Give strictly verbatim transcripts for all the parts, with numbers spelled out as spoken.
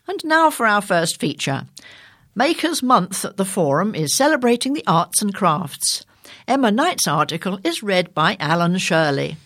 And now for our first feature. Makers Month at the Forum is celebrating the arts and crafts. Emma Knight's article is read by Alan Shirley.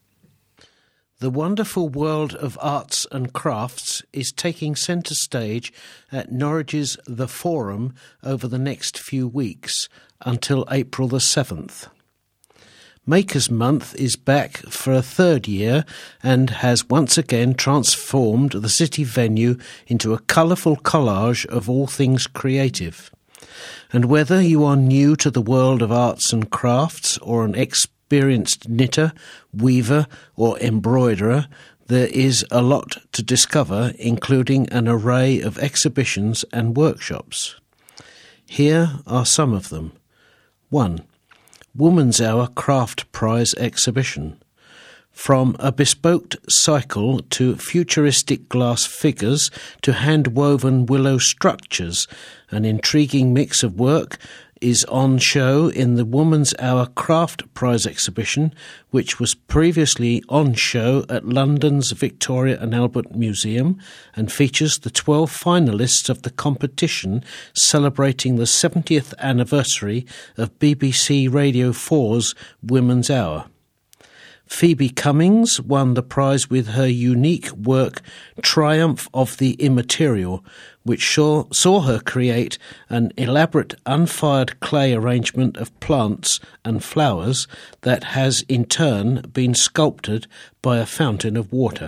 The wonderful world of arts and crafts is taking centre stage at Norwich's The Forum over the next few weeks, until April the seventh. Makers Month is back for a third year and has once again transformed the city venue into a colourful collage of all things creative. And whether you are new to the world of arts and crafts or an experienced knitter, weaver or embroiderer, there is a lot to discover, including an array of exhibitions and workshops. Here are some of them. one. Woman's Hour Craft Prize Exhibition. From a bespoke cycle to futuristic glass figures to hand-woven willow structures, an intriguing mix of work is on show in the Woman's Hour Craft Prize Exhibition, which was previously on show at London's Victoria and Albert Museum and features the twelve finalists of the competition celebrating the seventieth anniversary of B B C Radio four's Women's Hour. Phoebe Cummings won the prize with her unique work Triumph of the Immaterial, which saw, saw her create an elaborate unfired clay arrangement of plants and flowers that has in turn been sculpted by a fountain of water.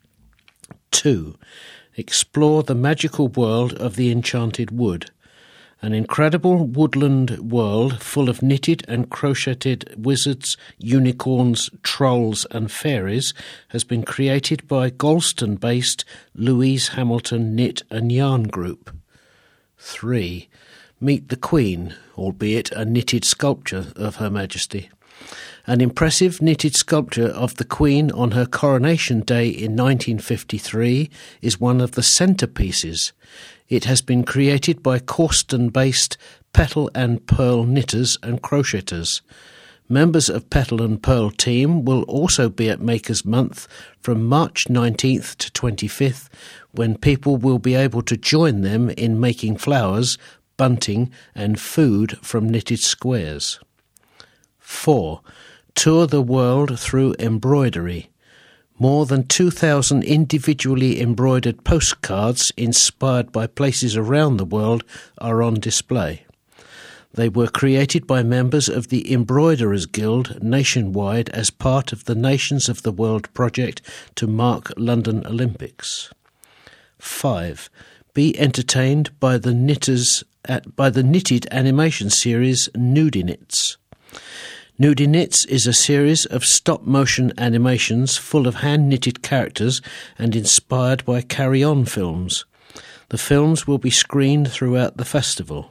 two. Explore the magical world of the enchanted wood. An incredible woodland world full of knitted and crocheted wizards, unicorns, trolls and fairies has been created by Galston-based Louise Hamilton Knit and Yarn Group. three. Meet the Queen, albeit a knitted sculpture of Her Majesty. An impressive knitted sculpture of the Queen on her coronation day in nineteen fifty-three is one of the centrepieces. It has been created by Corsten-based Petal and Pearl knitters and crocheters. Members of Petal and Pearl team will also be at Makers Month from March nineteenth to twenty-fifth, when people will be able to join them in making flowers, bunting and food from knitted squares. four. Tour the world through embroidery. More than two thousand individually embroidered postcards inspired by places around the world are on display. They were created by members of the Embroiderers Guild nationwide as part of the Nations of the World project to mark London Olympics. five. Be entertained by the knitters at, by the knitted animation series Nudinits. Nudinits is a series of stop-motion animations full of hand-knitted characters and inspired by Carry On films. The films will be screened throughout the festival.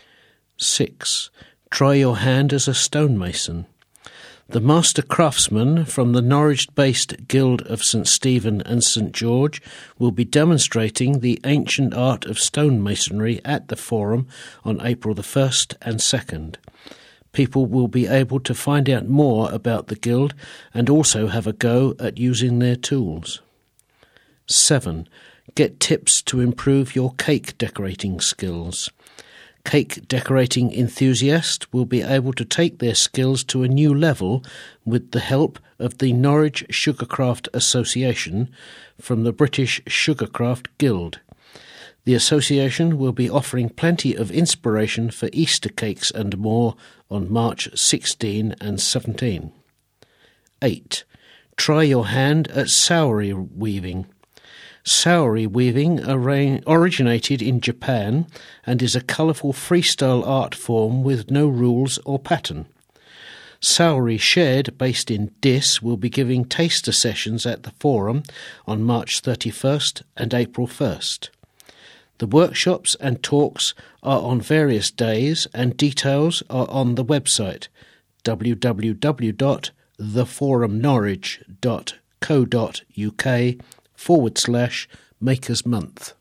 six. Try your hand as a stonemason. The master craftsmen from the Norwich-based Guild of St Stephen and St George will be demonstrating the ancient art of stonemasonry at the Forum on April the first and second. People will be able to find out more about the Guild and also have a go at using their tools. seven. Get tips to improve your cake decorating skills. Cake decorating enthusiasts will be able to take their skills to a new level with the help of the Norwich Sugarcraft Association from the British Sugarcraft Guild. The association will be offering plenty of inspiration for Easter cakes and more on March sixteenth and seventeenth. eight. Try your hand at Saori weaving. Saori weaving originated in Japan and is a colourful freestyle art form with no rules or pattern. Saori Shed, based in Diss, will be giving taster sessions at the Forum on March thirty-first and April first. The workshops and talks are on various days and details are on the website w w w dot the forum norwich dot co dot u k forward slash Makers Month.